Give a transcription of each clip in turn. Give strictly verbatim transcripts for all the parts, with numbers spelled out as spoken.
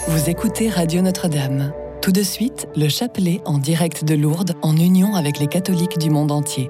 Vous écoutez Radio Notre-Dame. Tout de suite, le chapelet en direct de Lourdes en union avec les catholiques du monde entier.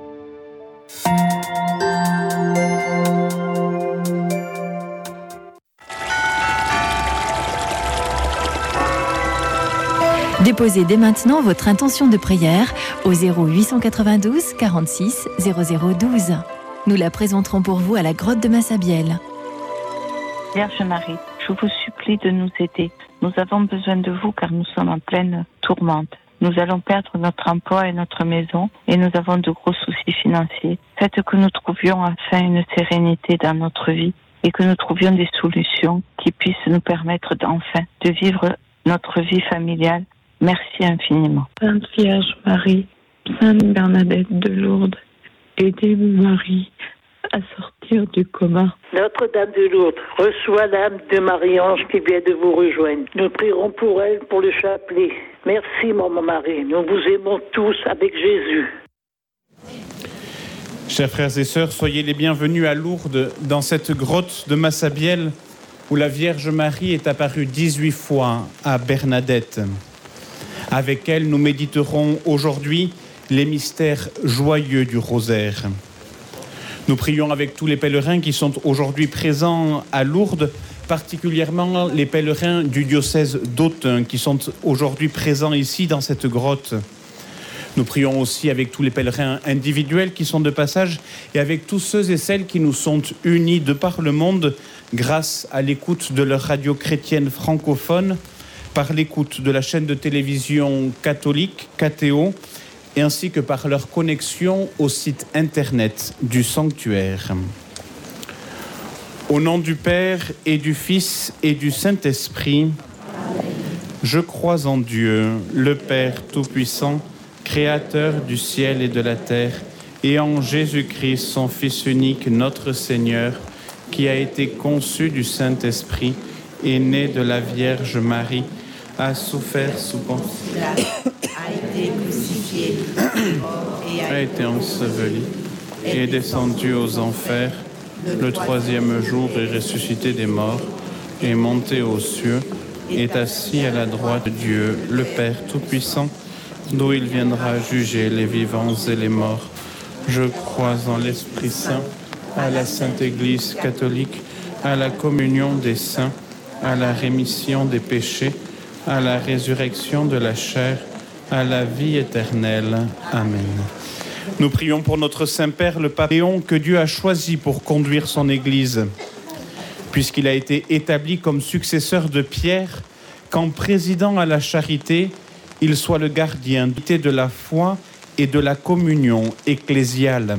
Déposez dès maintenant votre intention de prière au zéro huit cent quatre-vingt-douze quarante-six zéro zéro douze. Nous la présenterons pour vous à la grotte de Massabielle. Vierge Marie, je vous supplie de nous aider. Nous avons besoin de vous car nous sommes en pleine tourmente. Nous allons perdre notre emploi et notre maison et nous avons de gros soucis financiers. Faites que nous trouvions enfin une sérénité dans notre vie et que nous trouvions des solutions qui puissent nous permettre d'enfin de vivre notre vie familiale. Merci infiniment. Sainte Vierge Marie, Sainte Bernadette de Lourdes, aidez Marie à sortir du coma. Notre-Dame de Lourdes, reçois l'âme de Marie-Ange qui vient de vous rejoindre. Nous prierons pour elle, pour le chapelet. Merci, Maman Marie. Nous vous aimons tous avec Jésus. Chers frères et sœurs, soyez les bienvenus à Lourdes, dans cette grotte de Massabielle, où la Vierge Marie est apparue dix-huit fois à Bernadette. Avec elle, nous méditerons aujourd'hui les mystères joyeux du rosaire. Nous prions avec tous les pèlerins qui sont aujourd'hui présents à Lourdes, particulièrement les pèlerins du diocèse d'Autun qui sont aujourd'hui présents ici dans cette grotte. Nous prions aussi avec tous les pèlerins individuels qui sont de passage et avec tous ceux et celles qui nous sont unis de par le monde grâce à l'écoute de leur radio chrétienne francophone, par l'écoute de la chaîne de télévision catholique, K T O, et ainsi que par leur connexion au site internet du sanctuaire. Au nom du Père et du Fils et du Saint-Esprit, je crois en Dieu, le Père Tout-Puissant, Créateur du ciel et de la terre, et en Jésus-Christ, son Fils unique, notre Seigneur, qui a été conçu du Saint-Esprit et né de la Vierge Marie, a souffert sous Ponce Pilate, a été crucifié, mort et a été enseveli, et est descendu aux enfers. Le troisième jour est ressuscité des morts, est monté aux cieux, est assis à la droite de Dieu, le Père Tout-Puissant, d'où il viendra juger les vivants et les morts. Je crois en l'Esprit Saint, à la Sainte Église catholique, à la communion des saints, à la rémission des péchés, à la résurrection de la chair, à la vie éternelle. Amen. Nous prions pour notre Saint-Père, le Pape Léon, que Dieu a choisi pour conduire son Église, puisqu'il a été établi comme successeur de Pierre, qu'en présidant à la charité, il soit le gardien de la foi et de la communion ecclésiale.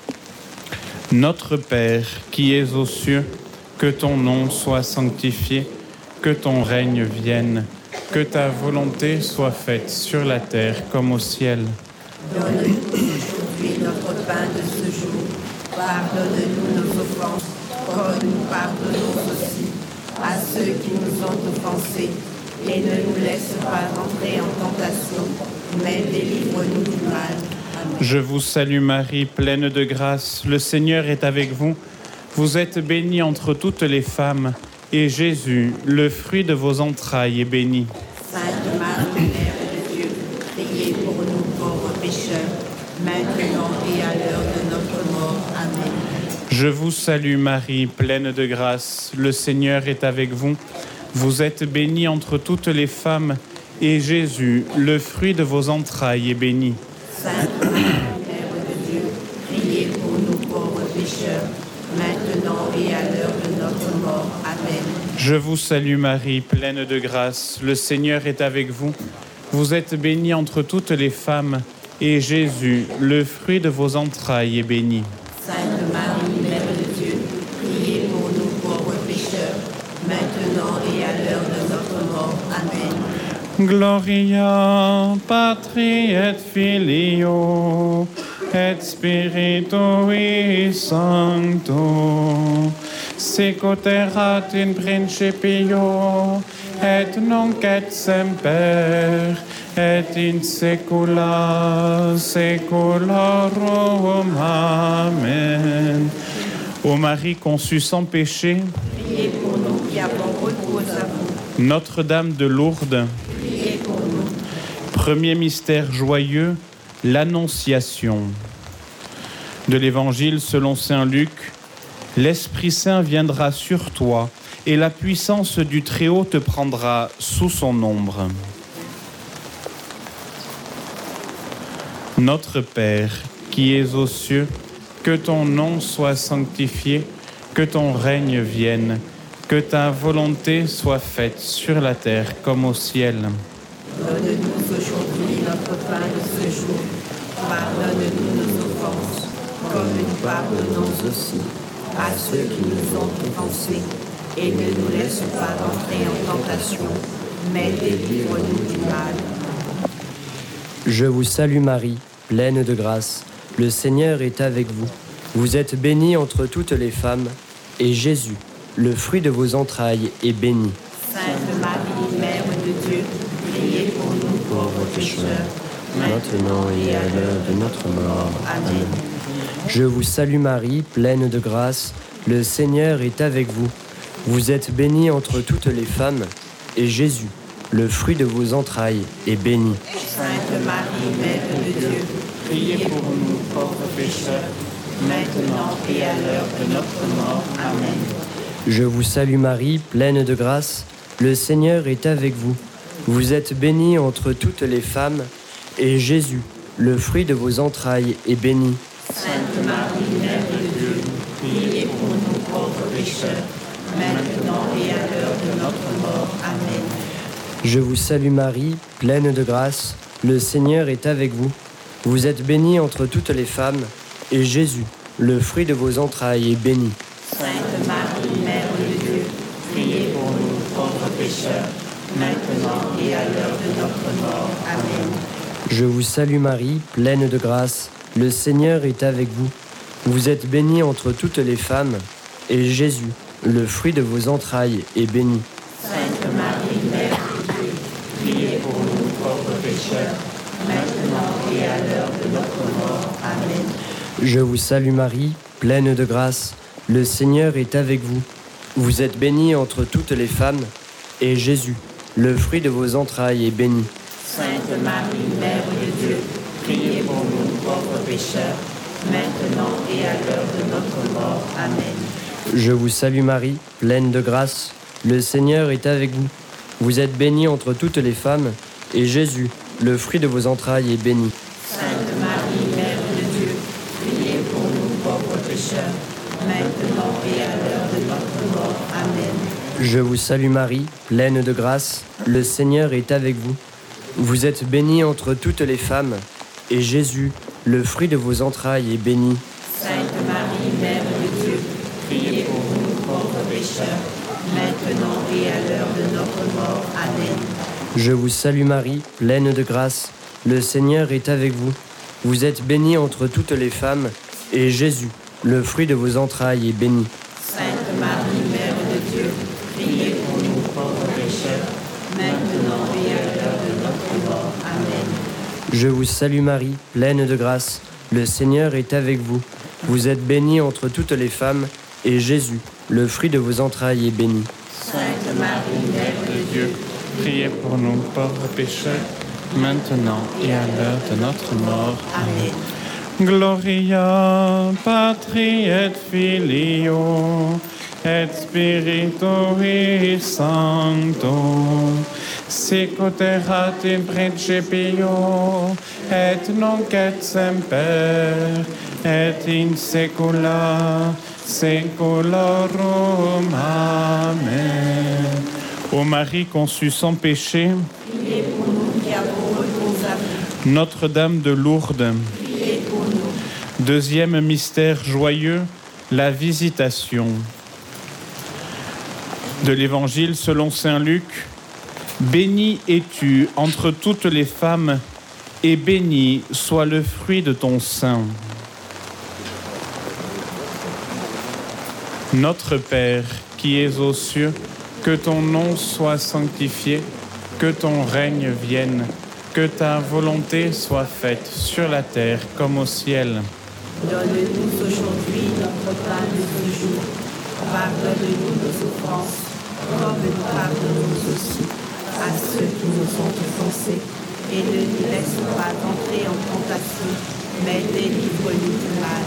Notre Père, qui es aux cieux, que ton nom soit sanctifié, que ton règne vienne, que ta volonté soit faite sur la terre comme au ciel. Donne-nous aujourd'hui notre pain de ce jour. Pardonne-nous nos offenses, comme nous pardonnons aussi à ceux qui nous ont offensés. Et ne nous laisse pas entrer en tentation, mais délivre-nous du mal. Amen. Je vous salue Marie, pleine de grâce. Le Seigneur est avec vous. Vous êtes bénie entre toutes les femmes, et Jésus, le fruit de vos entrailles, est béni. Sainte Marie, Mère de Dieu, priez pour nous pauvres pécheurs, maintenant et à l'heure de notre mort. Amen. Je vous salue Marie, pleine de grâce. Le Seigneur est avec vous. Vous êtes bénie entre toutes les femmes, et Jésus, le fruit de vos entrailles, est béni. Sainte Marie, Mère de Dieu, priez pour nous pauvres pécheurs, maintenant et à l'heure de notre mort. Amen. Je vous salue Marie, pleine de grâce. Le Seigneur est avec vous. Vous êtes bénie entre toutes les femmes, et Jésus, le fruit de vos entrailles, est béni. Sainte Marie, Mère de Dieu, priez pour nous pauvres pécheurs, maintenant et à l'heure de notre mort. Amen. Gloria Patri et Filio et Spiritui Sancto, sicut erat in principio et nunc et semper et in saecula saeculorum. Amen. Ô Marie conçue sans péché, priez pour nous qui avons recours à vous Notre-Dame de Lourdes, priez pour nous. premier mystère joyeux, l'Annonciation. De l'Évangile selon saint Luc, l'Esprit Saint viendra sur toi et la puissance du Très-Haut te prendra sous son ombre. Notre Père, qui es aux cieux, que ton nom soit sanctifié, que ton règne vienne, que ta volonté soit faite sur la terre comme au ciel. Donne-nous aujourd'hui notre pain de ce jour. Pardonne-nous nos offenses, comme nous pardonnons aussi à ceux qui nous ont offensés. Et ne nous laisse pas entrer en tentation, mais délivre-nous du mal. Je vous salue Marie, pleine de grâce. Le Seigneur est avec vous. Vous êtes bénie entre toutes les femmes, et Jésus, le fruit de vos entrailles, est béni. Sainte Marie, Mère de Dieu, priez pour nous pauvres pécheurs, Maintenant et à l'heure de notre mort. Amen. Je vous salue Marie, pleine de grâce. Le Seigneur est avec vous. Vous êtes bénie entre toutes les femmes, et Jésus, le fruit de vos entrailles, est béni. Sainte Marie, Mère de Dieu, Priez pour nous, pauvres pécheurs, maintenant et à l'heure de notre mort. Amen. Je vous salue Marie, pleine de grâce. Le Seigneur est avec vous. Vous êtes bénie entre toutes les femmes, et Jésus, le fruit de vos entrailles, est béni. Sainte Marie, Mère de Dieu, priez pour nous pauvres pécheurs, maintenant et à l'heure de notre mort. Amen. Je vous salue Marie, pleine de grâce. Le Seigneur est avec vous. Vous êtes bénie entre toutes les femmes, et Jésus, le fruit de vos entrailles, est béni. Sainte Marie, Mère de Dieu, priez pour nous pauvres pécheurs, maintenant et à l'heure de notre mort. Amen. Je vous salue Marie, pleine de grâce. Le Seigneur est avec vous. Vous êtes bénie entre toutes les femmes, et Jésus, le fruit de vos entrailles, est béni. Sainte Marie, Mère de Dieu, priez pour nous pauvres pécheurs, maintenant et à l'heure de notre mort. Amen. Je vous salue Marie, pleine de grâce. Le Seigneur est avec vous. Vous êtes bénie entre toutes les femmes, et Jésus, le fruit de vos entrailles, est béni. Sainte Marie, Mère de Dieu, priez pour nous pauvres pécheurs, maintenant et à l'heure de notre mort. Amen. Je vous salue Marie, pleine de grâce. Le Seigneur est avec vous. Vous êtes bénie entre toutes les femmes, et Jésus, le fruit de vos entrailles, est béni. Sainte Marie, Mère de Dieu, priez pour nous pauvres pécheurs, maintenant et à l'heure de notre mort. Amen. Je vous salue Marie, pleine de grâce. Le Seigneur est avec vous. Vous êtes bénie entre toutes les femmes, et Jésus, le fruit de vos entrailles, est béni. Sainte Marie, Mère de Dieu, priez pour nous pauvres pécheurs, maintenant et à l'heure de notre mort. Amen. Je vous salue Marie, pleine de grâce. Le Seigneur est avec vous. Vous êtes bénie entre toutes les femmes, et Jésus, le fruit de vos entrailles, est béni. Sainte Marie, Mère de Dieu, priez pour nous pauvres pécheurs, maintenant et à l'heure de notre mort. Amen. Je vous salue Marie, pleine de grâce. Le Seigneur est avec vous. Vous êtes bénie entre toutes les femmes, et Jésus, le fruit de vos entrailles, est béni. Sainte Marie, Mère de Dieu, priez pour nous, pauvres pécheurs, maintenant et à l'heure de notre mort. Amen. Gloria Patri et Filio et Spiritui Sancto, sicut erat in principio et nunc et semper et in saecula saeculorum. Amen. Ô Marie conçue sans péché, priez pour nous qui avons recours à vous. Notre-Dame de Lourdes, Priez pour nous. deuxième mystère joyeux, la visitation. De l'Évangile selon saint Luc, bénie es-tu entre toutes les femmes, et béni soit le fruit de ton sein. Notre Père, qui es aux cieux, que ton nom soit sanctifié, que ton règne vienne, que ta volonté soit faite sur la terre comme au ciel. Donne-nous aujourd'hui notre pain de ce jour. Pardonne-nous nos offenses, comme nous pardonnons aussi à ceux qui nous ont offensés. Et ne nous laisse pas entrer en tentation, mais délivre-nous du mal.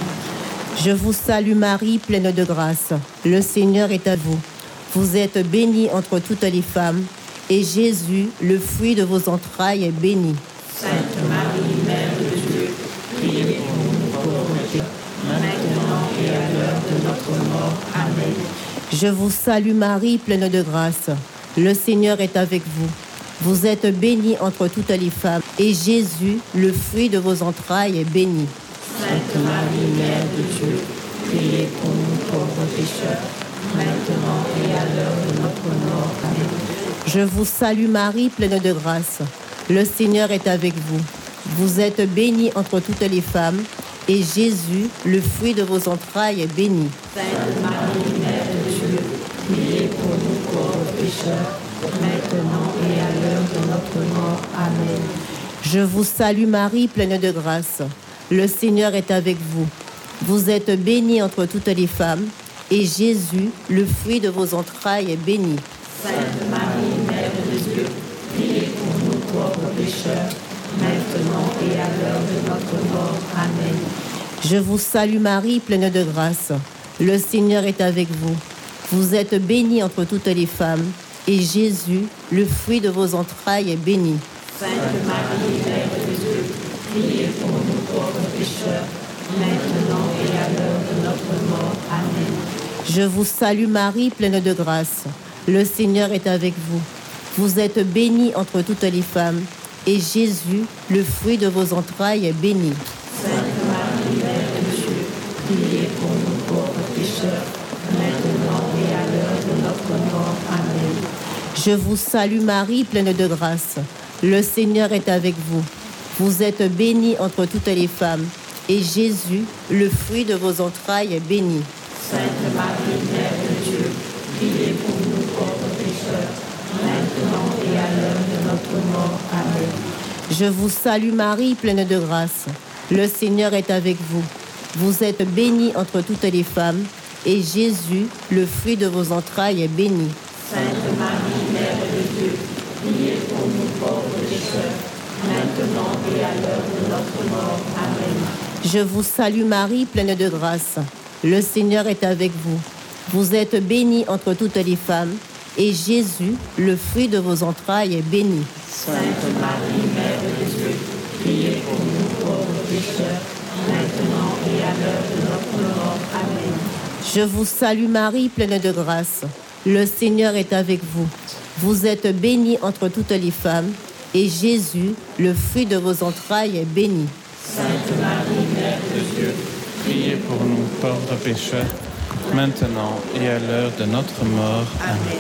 Je vous salue Marie, pleine de grâce. Le Seigneur est à vous. Vous êtes bénie entre toutes les femmes, et Jésus, le fruit de vos entrailles, est béni. Sainte Marie, Mère de Dieu, priez pour nous pauvres pécheurs, maintenant et à l'heure de notre mort. Amen. Je vous salue Marie, pleine de grâce. Le Seigneur est avec vous. Vous êtes bénie entre toutes les femmes, et Jésus, le fruit de vos entrailles, est béni. Sainte Marie, Mère de Dieu, priez pour nous pauvres pécheurs, maintenant et à l'heure de notre mort. Amen. Je vous salue Marie, pleine de grâce. Le Seigneur est avec vous. Vous êtes bénie entre toutes les femmes, et Jésus, le fruit de vos entrailles, est béni. Sainte Marie, Mère de Dieu, priez pour nous pauvres pécheurs, maintenant et à l'heure de notre mort. Amen. Je vous salue Marie, pleine de grâce. Le Seigneur est avec vous. Vous êtes bénie entre toutes les femmes, et Jésus, le fruit de vos entrailles, est béni. Sainte Marie, Mère de Dieu, priez pour nous pauvres pécheurs, maintenant et à l'heure de notre mort. Amen. Je vous salue Marie, pleine de grâce. Le Seigneur est avec vous. Vous êtes bénie entre toutes les femmes, et Jésus, le fruit de vos entrailles, est béni. Sainte Marie, Mère de Dieu, priez pour nous pauvres pécheurs, maintenant et à l'heure de notre mort. Amen. Je vous salue Marie, pleine de grâce. Le Seigneur est avec vous. Vous êtes bénie entre toutes les femmes, et Jésus, le fruit de vos entrailles, est béni. Sainte Marie, Mère de Dieu, priez pour nous pauvres pécheurs, maintenant et à l'heure de notre mort. Amen. Je vous salue Marie, pleine de grâce. Le Seigneur est avec vous. Vous êtes bénie entre toutes les femmes, et Jésus, le fruit de vos entrailles, est béni. Sainte Marie, Mère de Dieu, priez pour nous pauvres pécheurs, maintenant et à l'heure de notre mort. Amen. Je vous salue Marie, pleine de grâce. Le Seigneur est avec vous. Vous êtes bénie entre toutes les femmes, et Jésus, le fruit de vos entrailles, est béni. Sainte Marie, Mère de Dieu, priez pour nous pauvres pécheurs, maintenant et à l'heure de notre mort. Amen. Je vous salue Marie, pleine de grâce. Le Seigneur est avec vous. Vous êtes bénie entre toutes les femmes, et Jésus, le fruit de vos entrailles, est béni. Sainte Marie, Mère de Dieu, priez pour nous pauvres pécheurs, maintenant et à l'heure de notre mort. Amen. Je vous salue Marie, pleine de grâce. Le Seigneur est avec vous. Vous êtes bénie entre toutes les femmes, et Jésus, le fruit de vos entrailles, est béni. Sainte Marie, Mère de Dieu, priez pour nous pauvres pécheurs, maintenant et à l'heure de notre mort. Amen.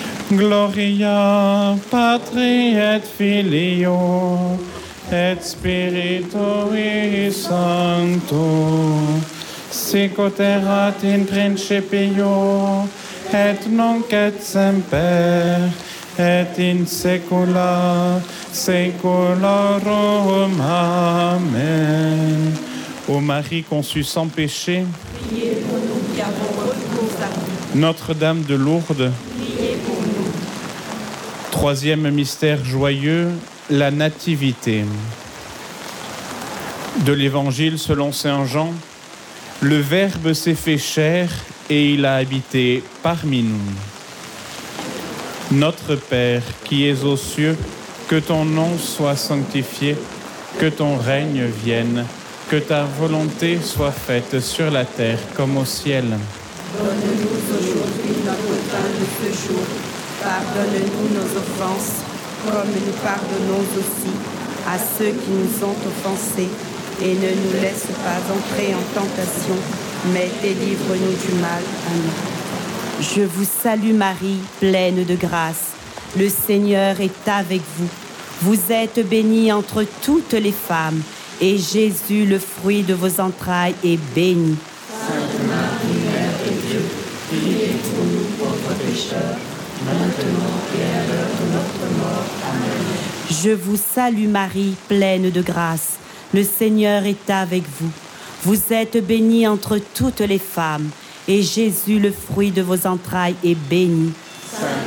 Gloria Patri et Filio et Spiritui Sancto, sicut erat in principio et nunc et semper et in saecula saeculorum. Amen. Ô Marie conçue sans péché, priez pour nous qui avons recours à vous. Notre-Dame de Lourdes, Priez pour nous. troisième mystère joyeux, la Nativité. De l'Évangile selon saint Jean, le Verbe s'est fait chair et il a habité parmi nous. Notre Père qui es aux cieux, que ton nom soit sanctifié, que ton règne vienne, que ta volonté soit faite sur la terre comme au ciel. Donne-nous aujourd'hui notre pain de ce jour. Pardonne-nous nos offenses, comme nous pardonnons aussi à ceux qui nous ont offensés. Et ne nous laisse pas entrer en tentation, mais délivre-nous du mal. Amen. Je vous salue Marie, pleine de grâce. Le Seigneur est avec vous. Vous êtes bénie entre toutes les femmes, et Jésus, le fruit de vos entrailles, est béni. Sainte Marie, Mère de Dieu, priez pour nous pauvres pécheurs, maintenant et à l'heure de notre mort. Amen. Je vous salue Marie, pleine de grâce. Le Seigneur est avec vous. Vous êtes bénie entre toutes les femmes, et Jésus, le fruit de vos entrailles, est béni. Sainte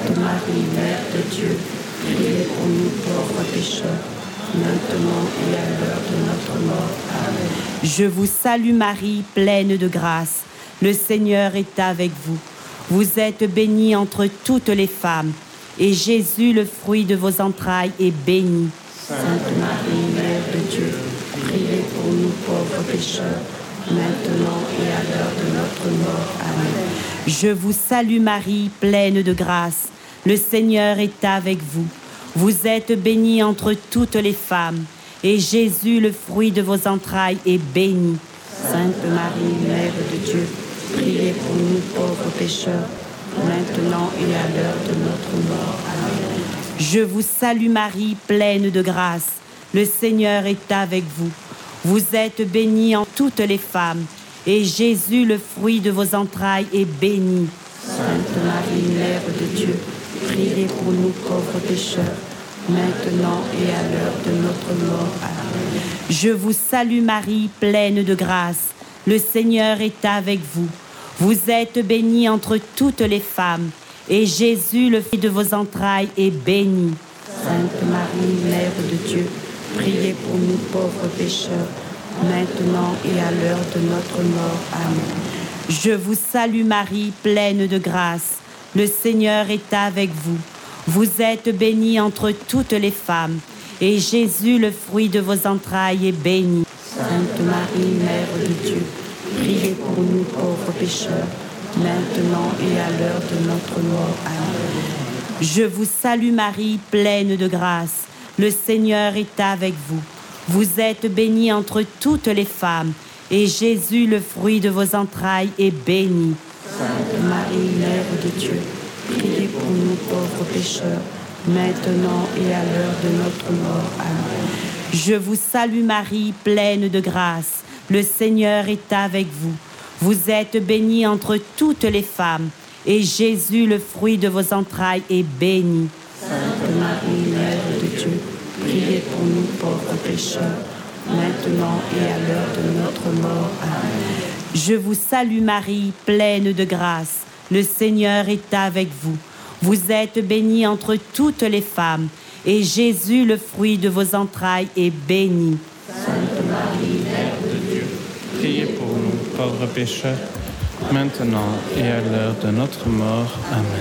Sainte Marie, Mère de Dieu, priez pour nous pauvres pécheurs, maintenant et à l'heure de notre mort. Amen. Je vous salue Marie, pleine de grâce. Le Seigneur est avec vous. Vous êtes bénie entre toutes les femmes, et Jésus, le fruit de vos entrailles, est béni. Sainte Marie, Mère de Dieu, priez pour nous pauvres pécheurs, maintenant et à l'heure de notre mort. Amen. Je vous salue Marie, pleine de grâce. Le Seigneur est avec vous. Vous êtes bénie entre toutes les femmes, et Jésus, le fruit de vos entrailles, est béni. Sainte Marie, Mère de Dieu, priez pour nous pauvres pécheurs, maintenant et à l'heure de notre mort. Amen. Je vous salue Marie, pleine de grâce. Le Seigneur est avec vous. Vous êtes bénie en toutes les femmes, et Jésus, le fruit de vos entrailles, est béni. Sainte Marie, Mère de Dieu, priez pour nous pauvres pécheurs, maintenant et à l'heure de notre mort. Amen. Je vous salue Marie, pleine de grâce. Le Seigneur est avec vous. Vous êtes bénie entre toutes les femmes, et Jésus, le fruit de vos entrailles, est béni. Sainte Marie, Mère de Dieu, priez pour nous pauvres pécheurs, maintenant et à l'heure de notre mort. Amen. Je vous salue Marie, pleine de grâce. Le Seigneur est avec vous. Vous êtes bénie entre toutes les femmes, et Jésus, le fruit de vos entrailles, est béni. Sainte Marie, Mère de Dieu, priez pour nous pauvres pécheurs, maintenant et à l'heure de notre mort. Amen. Je vous salue Marie, pleine de grâce. Le Seigneur est avec vous. Vous êtes bénie entre toutes les femmes, et Jésus, le fruit de vos entrailles, est béni. Sainte Marie, Mère de Dieu, priez pour nous pauvres pécheurs, maintenant et à l'heure de notre mort. Amen. Je vous salue Marie, pleine de grâce. Le Seigneur est avec vous. Vous êtes bénie entre toutes les femmes, et Jésus, le fruit de vos entrailles, est béni. Sainte Marie, Mère de Dieu, priez pour nous pauvres pécheurs, maintenant et à l'heure de notre mort. Amen. Je vous salue Marie, pleine de grâce. Le Seigneur est avec vous. Vous êtes bénie entre toutes les femmes, et Jésus, le fruit de vos entrailles, est béni. Sainte Marie, Mère de Dieu, priez pour nous, pauvres pécheurs, maintenant et à l'heure de notre mort.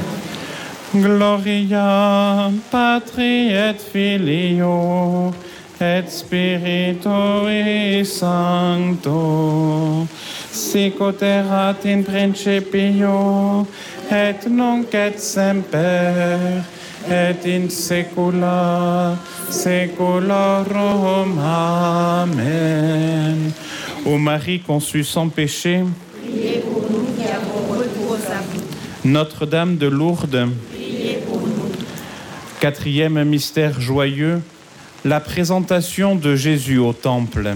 Amen. Gloria Patri et Filio et Spiritui Sancto, sicut erat in principio et nunc et semper et in saecula saeculorum. Amen. Ô Marie conçue sans péché, priez pour nous qui avons recours à vous. Notre-Dame de Lourdes, priez pour nous. Quatrième mystère joyeux, la présentation de Jésus au Temple.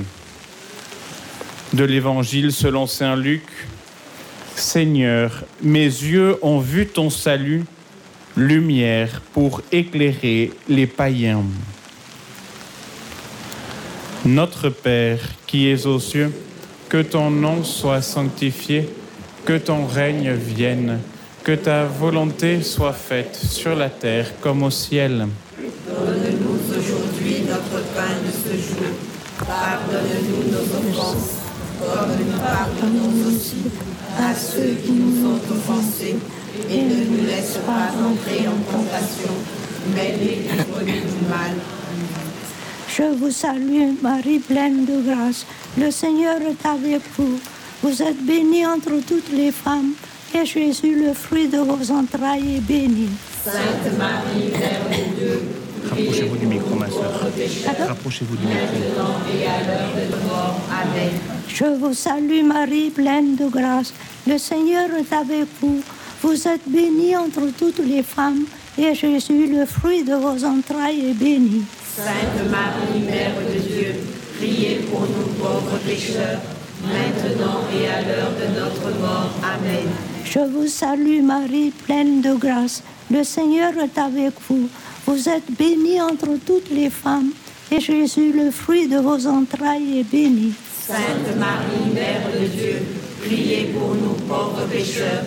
De l'Évangile selon saint Luc. Seigneur, mes yeux ont vu ton salut, lumière pour éclairer les païens. Notre Père qui es aux cieux, que ton nom soit sanctifié, que ton règne vienne, que ta volonté soit faite sur la terre comme au ciel. Donne-nous aujourd'hui notre pain de ce jour. Pardonne-nous nos offenses, comme nous pardonnons aussi à ceux qui nous ont offensés. Et ne nous laisse pas entrer en tentation, mais délivre-nous du mal. Je vous salue, Marie pleine de grâce. Le Seigneur est avec vous. Vous êtes bénie entre toutes les femmes, et Jésus, le fruit de vos entrailles, est béni. Sainte Marie, Mère de Dieu, Rapprochez-vous du micro, ma sœur. Rapprochez-vous du micro. maintenant et à l'heure de notre mort. Amen. Je vous salue, Marie pleine de grâce. Le Seigneur est avec vous. Vous êtes bénie entre toutes les femmes, et Jésus, le fruit de vos entrailles, est béni. Sainte Marie, Mère de Dieu, priez pour nous pauvres pécheurs, maintenant et à l'heure de notre mort. Amen. Je vous salue, Marie pleine de grâce. Le Seigneur est avec vous. Vous êtes bénie entre toutes les femmes, et Jésus, le fruit de vos entrailles, est béni. Sainte Marie, Mère de Dieu, priez pour nous pauvres pécheurs,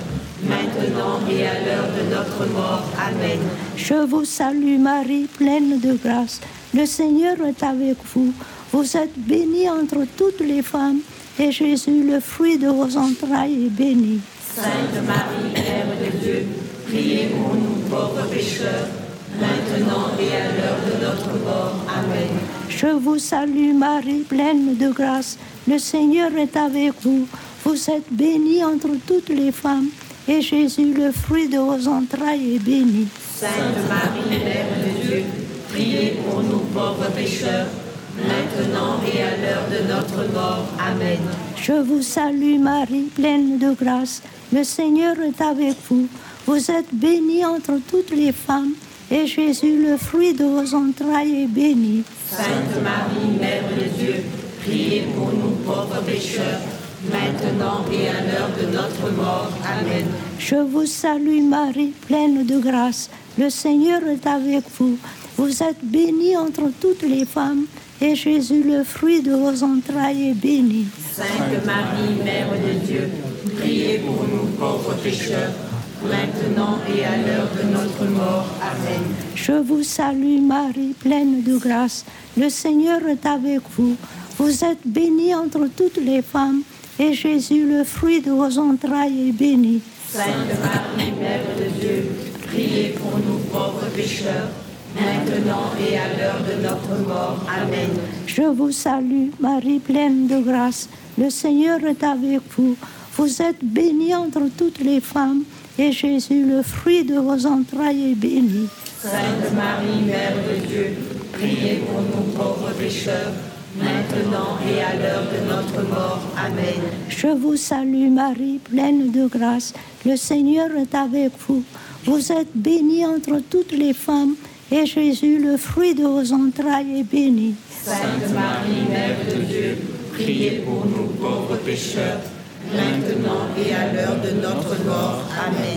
maintenant et à l'heure de notre mort. Amen. Je vous salue Marie, pleine de grâce. Le Seigneur est avec vous. Vous êtes bénie entre toutes les femmes, et Jésus, le fruit de vos entrailles, est béni. Sainte Marie, Mère de Dieu, priez pour nous pauvres pécheurs, maintenant et à l'heure de notre mort. Amen. Je vous salue Marie, pleine de grâce. Le Seigneur est avec vous. Vous êtes bénie entre toutes les femmes, et Jésus, le fruit de vos entrailles, est béni. Sainte Marie, Mère de Dieu, priez pour nous pauvres pécheurs, maintenant et à l'heure de notre mort. Amen. Je vous salue Marie, pleine de grâce. Le Seigneur est avec vous. Vous êtes bénie entre toutes les femmes, et Jésus, le fruit de vos entrailles, est béni. Sainte Marie, Mère de Dieu, priez pour nous pauvres pécheurs, maintenant et à l'heure de notre mort. Amen. Je vous salue Marie, pleine de grâce. Le Seigneur est avec vous. Vous êtes bénie entre toutes les femmes, et Jésus, le fruit de vos entrailles, est béni. Sainte Marie, Mère de Dieu, priez pour nous pauvres pécheurs, maintenant et à l'heure de notre mort. Amen. Je vous salue Marie, pleine de grâce. Le Seigneur est avec vous. Vous êtes bénie entre toutes les femmes, et Jésus, le fruit de vos entrailles, est béni. Sainte Marie, Mère de Dieu, priez pour nous pauvres pécheurs, maintenant et à l'heure de notre mort. Amen. Je vous salue Marie, pleine de grâce. Le Seigneur est avec vous. Vous êtes bénie entre toutes les femmes, et Jésus, le fruit de vos entrailles, est béni. Sainte Marie, Mère de Dieu, priez pour nous pauvres pécheurs, maintenant et à l'heure de notre mort. Amen. Je vous salue Marie, pleine de grâce. Le Seigneur est avec vous. Vous êtes bénie entre toutes les femmes, et Jésus, le fruit de vos entrailles, est béni. Sainte Marie, Mère de Dieu, priez pour nous pauvres pécheurs, maintenant et à l'heure de notre mort. Amen.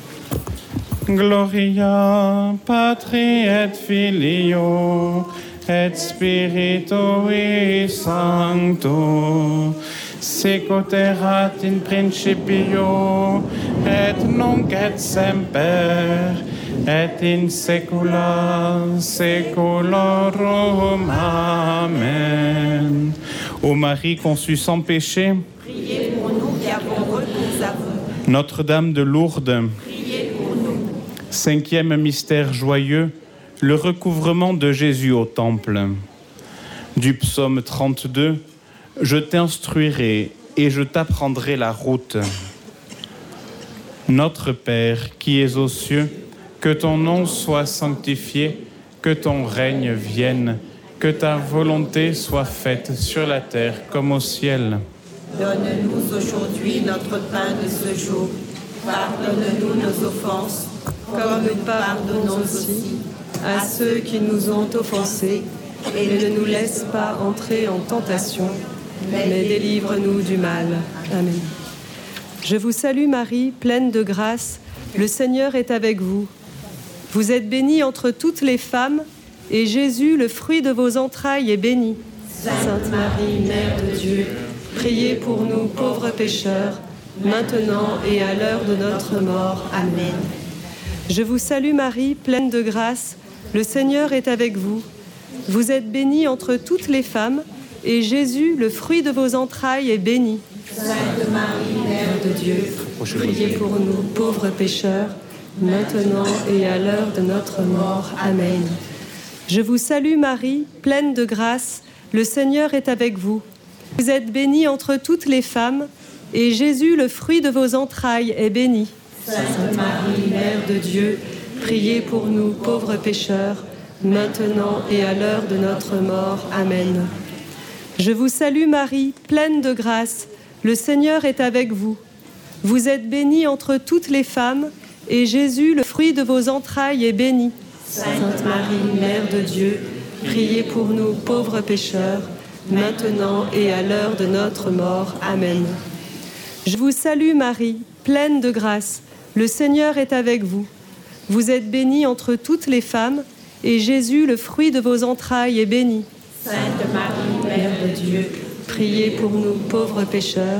Gloria Patri et Filio et Spiritui Sancto, sicut erat in principio et nunc et semper et in saecula saeculorum. Amen. Ô Marie conçue sans péché, priez pour nous qui avons recours à vous. Notre-Dame de Lourdes, priez pour nous. Cinquième mystère joyeux, le recouvrement de Jésus au temple. Du psaume trente-deux, je t'instruirai et je t'apprendrai la route. Notre Père qui es aux cieux, que ton nom soit sanctifié, que ton règne vienne, que ta volonté soit faite sur la terre comme au ciel. Donne-nous aujourd'hui notre pain de ce jour. Pardonne-nous nos offenses, comme nous pardonnons aussi à ceux qui nous ont offensés, et ne nous laisse pas entrer en tentation, mais délivre-nous du mal. Amen. Je vous salue Marie, pleine de grâce, le Seigneur est avec vous. Vous êtes bénie entre toutes les femmes, et Jésus, le fruit de vos entrailles, est béni. Sainte Marie, Mère de Dieu, priez pour nous pauvres pécheurs, maintenant et à l'heure de notre mort. Amen. Je vous salue Marie, pleine de grâce, le Seigneur est avec vous. Vous êtes bénie entre toutes les femmes, et Jésus, le fruit de vos entrailles, est béni. Sainte Marie, Mère de Dieu, priez pour nous pauvres pécheurs, maintenant et à l'heure de notre mort. Amen. Je vous salue Marie, pleine de grâce, le Seigneur est avec vous. Vous êtes bénie entre toutes les femmes, et Jésus, le fruit de vos entrailles, est béni. Sainte Marie, Mère de Dieu, priez pour nous pauvres pécheurs, maintenant et à l'heure de notre mort. Amen. Je vous salue Marie, pleine de grâce, le Seigneur est avec vous. Vous êtes bénie entre toutes les femmes, et Jésus, le fruit de vos entrailles, est béni. Sainte Marie, Mère de Dieu, priez pour nous pauvres pécheurs, maintenant et à l'heure de notre mort. Amen. Je vous salue Marie, pleine de grâce, le Seigneur est avec vous. Vous êtes bénie entre toutes les femmes, et Jésus, le fruit de vos entrailles, est béni. Sainte Marie, Mère de Dieu, priez pour nous pauvres pécheurs,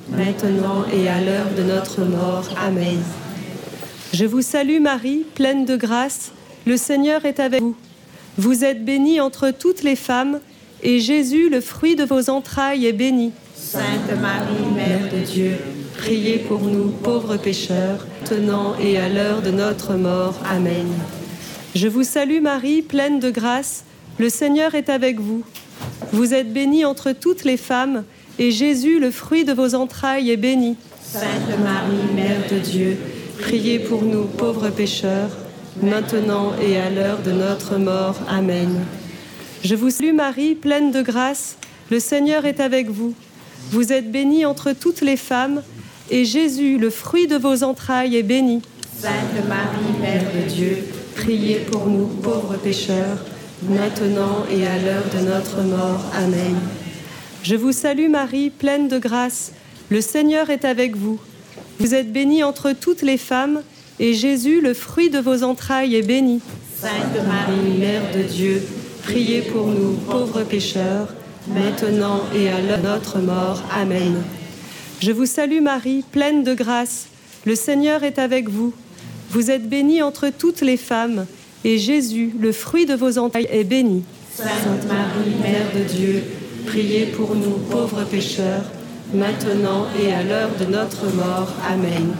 maintenant et à l'heure de notre mort. Amen. Je vous salue Marie, pleine de grâce, le Seigneur est avec vous. Vous êtes bénie entre toutes les femmes, et Jésus, le fruit de vos entrailles, est béni. Sainte Marie, Mère de Dieu, priez pour nous, pauvres pécheurs, maintenant et à l'heure de notre mort. Amen. Je vous salue Marie, pleine de grâce, le Seigneur est avec vous. Vous êtes bénie entre toutes les femmes, et Jésus, le fruit de vos entrailles, est béni. Sainte Marie, Mère de Dieu, priez pour nous, pauvres pécheurs, maintenant et à l'heure de notre mort. Amen. Je vous salue Marie, pleine de grâce, le Seigneur est avec vous. Vous êtes bénie entre toutes les femmes, et Jésus, le fruit de vos entrailles, est béni. Sainte Marie, Mère de Dieu, priez pour nous, pauvres pécheurs, maintenant et à l'heure de notre mort. Amen. Je vous salue Marie, pleine de grâce, le Seigneur est avec vous. Vous êtes bénie entre toutes les femmes, et Jésus, le fruit de vos entrailles, est béni. Sainte Marie, Mère de Dieu, priez pour nous, pauvres pécheurs, maintenant et à l'heure de notre mort. Amen. Je vous salue Marie, pleine de grâce, le Seigneur est avec vous. Vous êtes bénie entre toutes les femmes, et Jésus, le fruit de vos entrailles, est béni. Sainte Marie, Mère de Dieu, priez pour nous, pauvres pécheurs, maintenant et à l'heure de notre mort. Amen.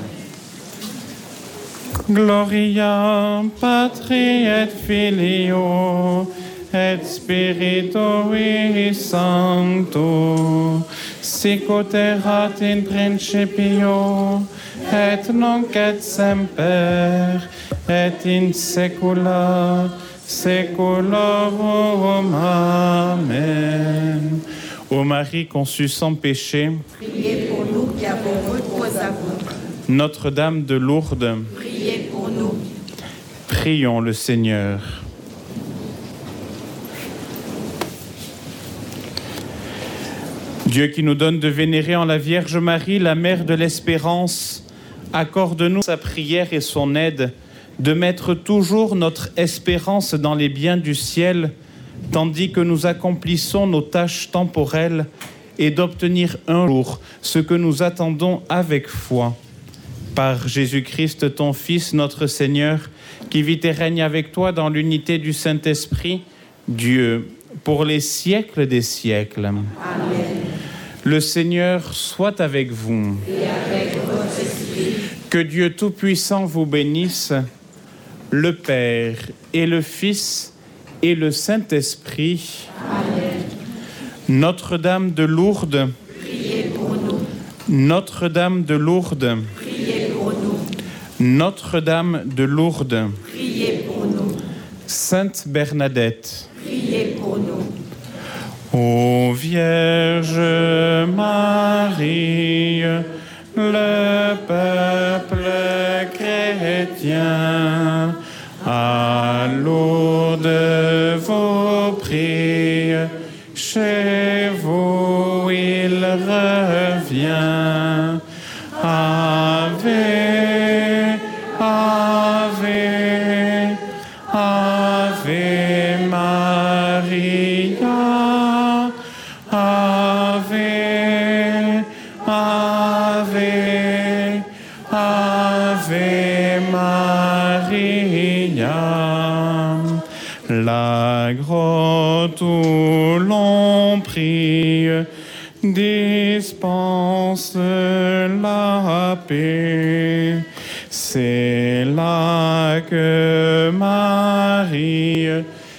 Gloria Patri et Filio et Spiritui Sancto, sic ut erat in principio, et nunc et semper, et in saecula saeculorum. Amen. Ô Marie conçue sans péché, priez pour nous qui avons recours à vous. Notre-Dame de Lourdes, priez pour nous. Prions le Seigneur. Dieu qui nous donne de vénérer en la Vierge Marie, la Mère de l'Espérance, accorde-nous sa prière et son aide, de mettre toujours notre espérance dans les biens du ciel, tandis que nous accomplissons nos tâches temporelles, et d'obtenir un jour ce que nous attendons avec foi. Par Jésus-Christ, ton Fils, notre Seigneur, qui vit et règne avec toi dans l'unité du Saint-Esprit, Dieu, pour les siècles des siècles. Amen. Le Seigneur soit avec vous. Et avec votre esprit. Que Dieu Tout-Puissant vous bénisse, le Père et le Fils et le Saint-Esprit. Amen. Notre-Dame de Lourdes, priez pour nous. Notre-Dame de Lourdes, priez pour nous. Notre-Dame de Lourdes, priez pour nous. Sainte Bernadette, priez pour nous. Ô Vierge Marie, le peuple chrétien, à Lourdes vous prie, chez vous il revient. Ave, Ave, Ave Maria, Ave, Ave, Ave Maria. La grotte où l'on prie dispense la paix. C'est là que Marie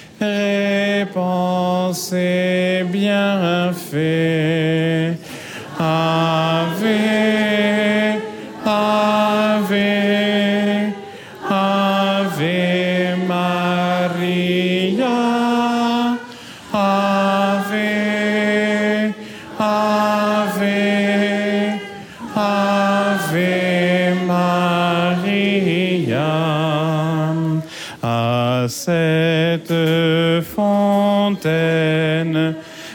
répand ses bienfaits. Ave, Ave, Ave Maria, Ave, Ave, Ave Maria. À cette fontaine,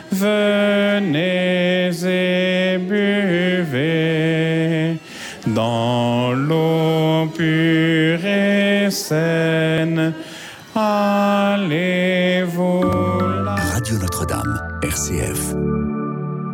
venez et buvez. Dans l'eau pure et saine, allez-vous là. Radio Notre-Dame, R C F.